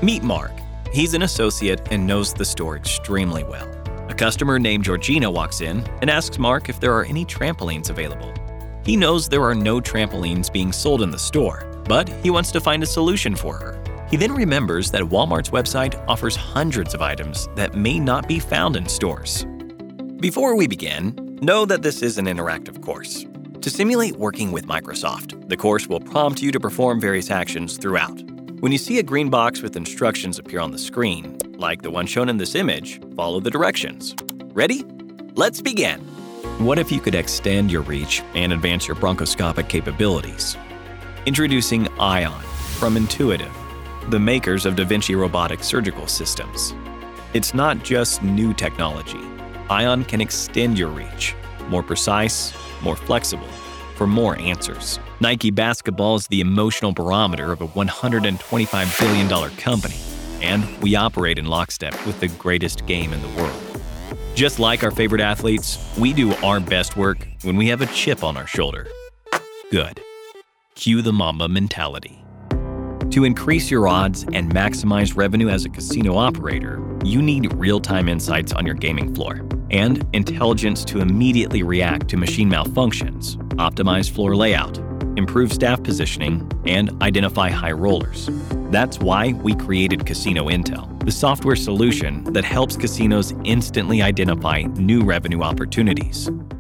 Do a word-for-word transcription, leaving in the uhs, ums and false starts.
Meet Mark. He's an associate and knows the store extremely well. A customer named Georgina walks in and asks Mark if there are any trampolines available. He knows there are no trampolines being sold in the store, but he wants to find a solution for her. He then remembers that Walmart's website offers hundreds of items that may not be found in stores. Before we begin, know that this is an interactive course. To simulate working with Microsoft, the course will prompt you to perform various actions throughout. When you see a green box with instructions appear on the screen, like the one shown in this image, follow the directions. Ready? Let's begin! What if you could extend your reach and advance your bronchoscopic capabilities? Introducing Ion from Intuitive, the makers of Da Vinci Robotic Surgical Systems. It's not just new technology. Ion can extend your reach, more precise, more flexible, for more answers. Nike Basketball is the emotional barometer of a one hundred twenty-five billion dollars company, and we operate in lockstep with the greatest game in the world. Just like our favorite athletes, we do our best work when we have a chip on our shoulder. Good. Cue the Mamba mentality. To increase your odds and maximize revenue as a casino operator, you need real-time insights on your gaming floor and intelligence to immediately react to machine malfunctions, optimize floor layout, improve staff positioning, and identify high rollers. That's why we created Casino Intel, the software solution that helps casinos instantly identify new revenue opportunities.